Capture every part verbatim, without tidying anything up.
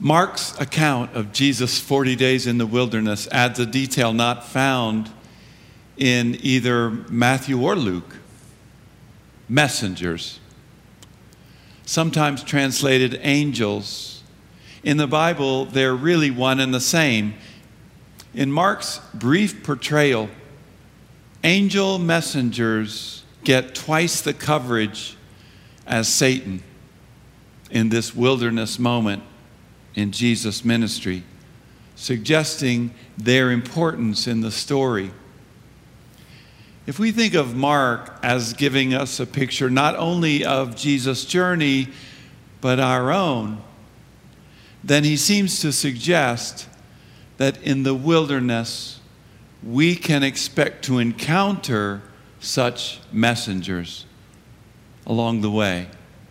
Mark's account of Jesus' forty days in the wilderness adds a detail not found in either Matthew or Luke. Messengers, sometimes translated angels. In the Bible, they're really one and the same. In Mark's brief portrayal, angel messengers get twice the coverage as Satan in this wilderness moment in Jesus' ministry, suggesting their importance in the story. If we think of Mark as giving us a picture not only of Jesus' journey, but our own, then he seems to suggest that in the wilderness, we can expect to encounter such messengers along the way.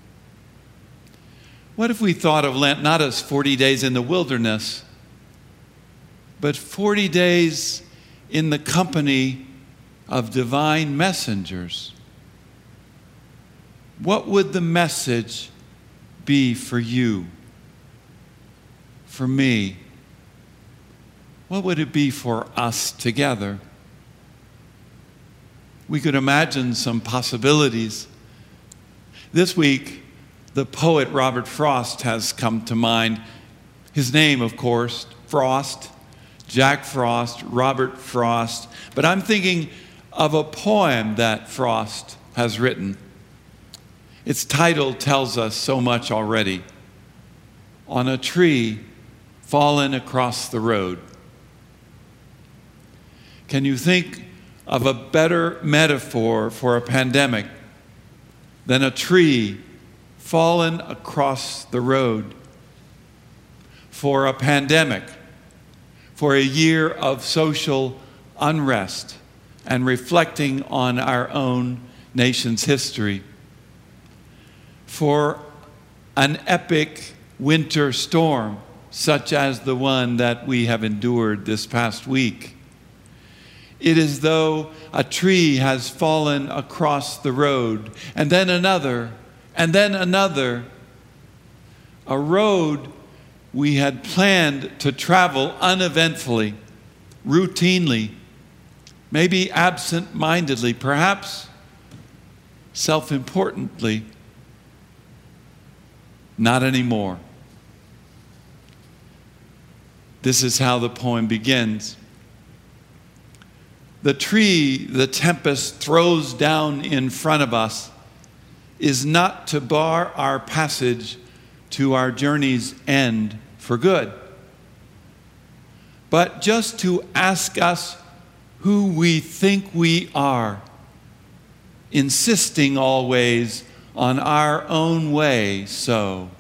What if we thought of Lent not as forty days in the wilderness, but forty days in the company of divine messengers? What would the message be for you, for me? What would it be for us together? We could imagine some possibilities. This week, the poet Robert Frost has come to mind. His name, of course, Frost, Jack Frost, Robert Frost. But I'm thinking of a poem that Frost has written. Its title tells us so much already. On a Tree Fallen Across the Road. Can you think of a better metaphor for a pandemic than a tree fallen across the road? For a pandemic, for a year of social unrest and reflecting on our own nation's history, for an epic winter storm such as the one that we have endured this past week. It is though a tree has fallen across the road, and then another, and then another. A road we had planned to travel uneventfully, routinely, maybe absent-mindedly, perhaps self-importantly. Not anymore. This is how the poem begins. The tree the tempest throws down in front of us is not to bar our passage to our journey's end for good, but just to ask us who we think we are, insisting always on our own way so.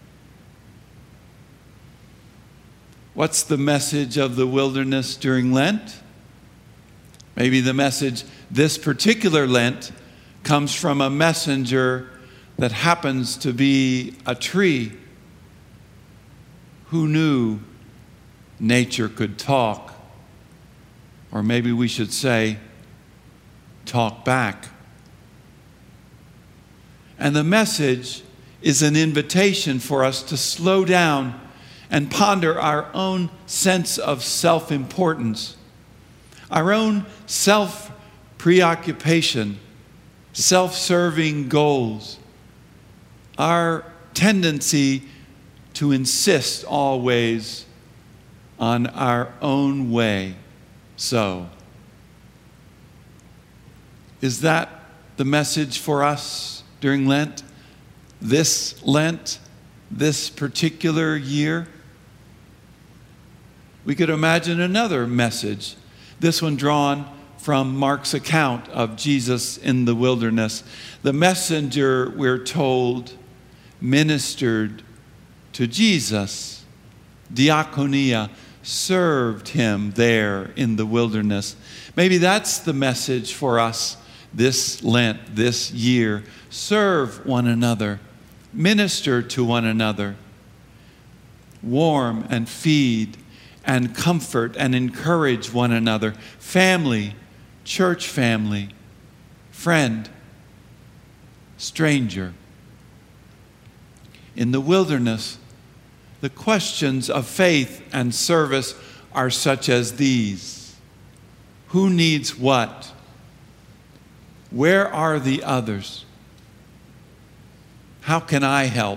What's the message of the wilderness during Lent? Maybe the message this particular Lent comes from a messenger that happens to be a tree. Who knew nature could talk? Or maybe we should say, talk back. And the message is an invitation for us to slow down and ponder our own sense of self-importance, our own self-preoccupation, self-serving goals, our tendency to insist always on our own way. So, is that the message for us during Lent? This Lent, this particular year? We could imagine another message, this one drawn from Mark's account of Jesus in the wilderness. The messenger, we're told, ministered to Jesus. Diakonia, served him there in the wilderness. Maybe that's the message for us this Lent, this year. Serve one another. Minister to one another. Warm and feed and comfort and encourage one another. Family, church family, friend, stranger. In the wilderness, the questions of faith and service are such as these. Who needs what? Where are the others? How can I help?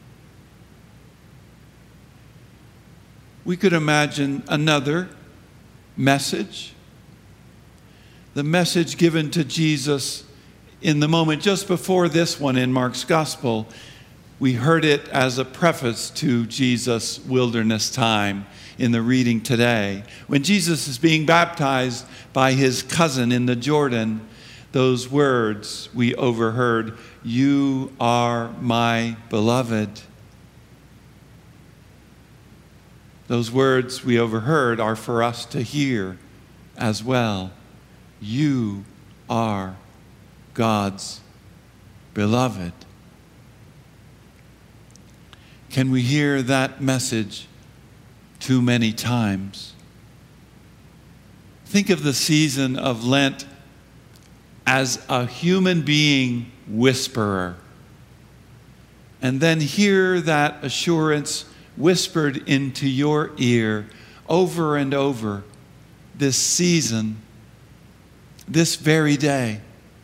We could imagine another message. The message given to Jesus in the moment just before this one in Mark's Gospel. We heard it as a preface to Jesus' wilderness time in the reading today. When Jesus is being baptized by his cousin in the Jordan, those words we overheard, "You are my beloved." Those words we overheard are for us to hear as well. You are God's beloved. Can we hear that message too many times? Think of the season of Lent as a human being whisperer, and then hear that assurance whispered into your ear over and over this season, this very day,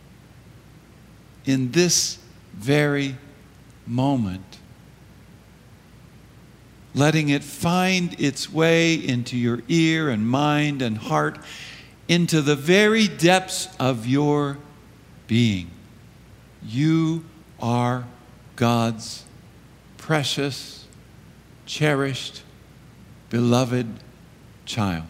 in this very moment. Letting it find its way into your ear and mind and heart, into the very depths of your being. You are God's precious, cherished, beloved child.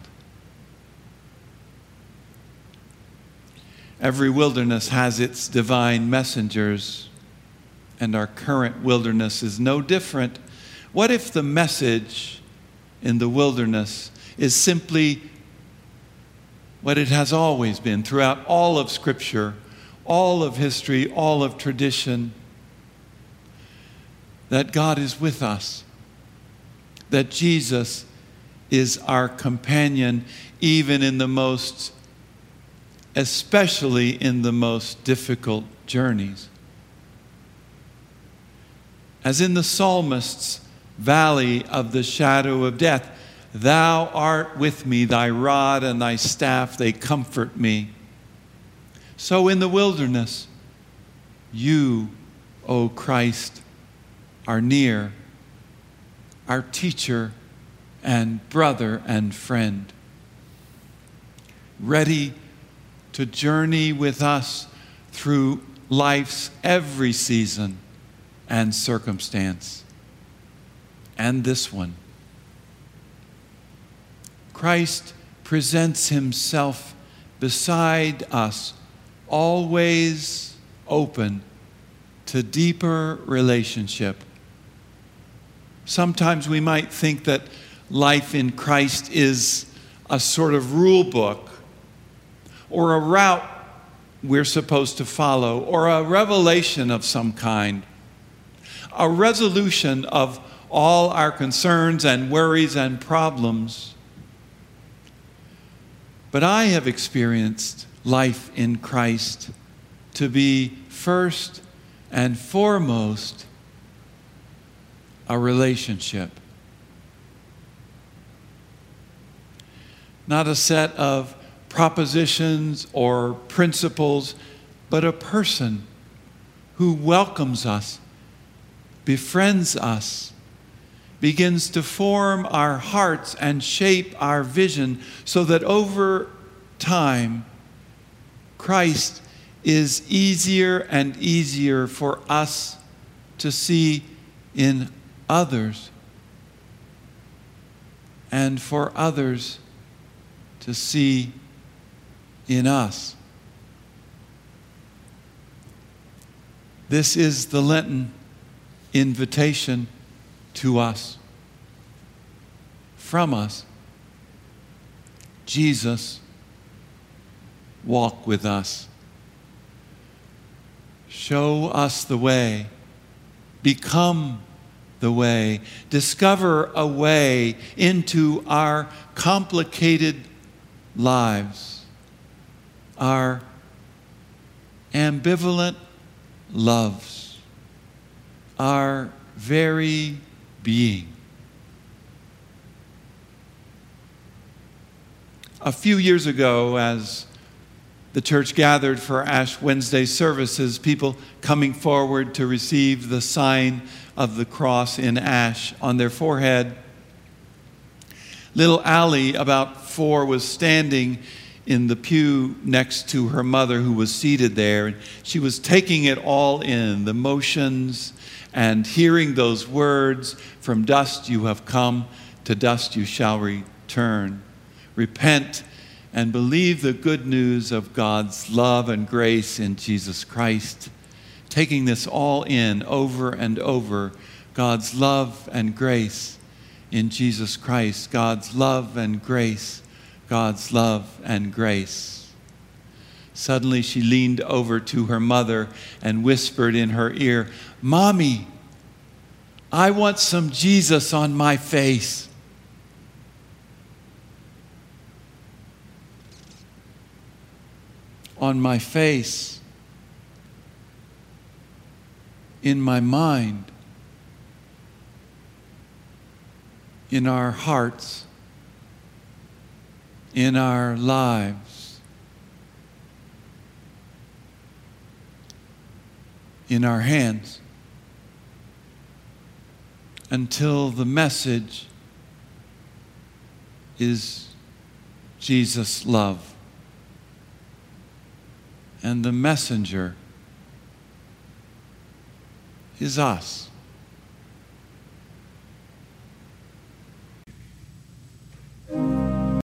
Every wilderness has its divine messengers, and our current wilderness is no different. What if the message in the wilderness is simply what it has always been throughout all of Scripture, all of history, all of tradition? That God is with us, that Jesus is our companion, even in the most, especially in the most difficult journeys. As in the psalmist's valley of the shadow of death, thou art with me, thy rod and thy staff, they comfort me. So in the wilderness, you, O Christ, are near, our teacher and brother and friend, ready to journey with us through life's every season and circumstance, and this one. Christ presents himself beside us, always open to deeper relationship. Sometimes we might think that life in Christ is a sort of rule book, or a route we're supposed to follow, or a revelation of some kind, a resolution of all our concerns and worries and problems. But I have experienced life in Christ to be first and foremost a relationship. Not a set of propositions or principles, but a person who welcomes us, befriends us, begins to form our hearts and shape our vision, so that over time, Christ is easier and easier for us to see in others, and for others to see in us. This is the Lenten invitation to us, from us. Jesus, walk with us. Show us the way. Become the way. Discover a way into our complicated lives, our ambivalent loves, our very being. A few years ago, as the church gathered for Ash Wednesday services, people coming forward to receive the sign of the cross in ash on their forehead, little Allie, about four, was standing in the pew next to her mother, who was seated there. And she was taking it all in, the motions, and hearing those words, "From dust you have come, to dust you shall return. Repent and believe the good news of God's love and grace in Jesus Christ." Taking this all in over and over, God's love and grace in Jesus Christ, God's love and grace, God's love and grace. Suddenly she leaned over to her mother and whispered in her ear, "Mommy, I want some Jesus on my face." On my face, in my mind, in our hearts, in our lives, in our hands, until the message is Jesus' love. And the messenger is us.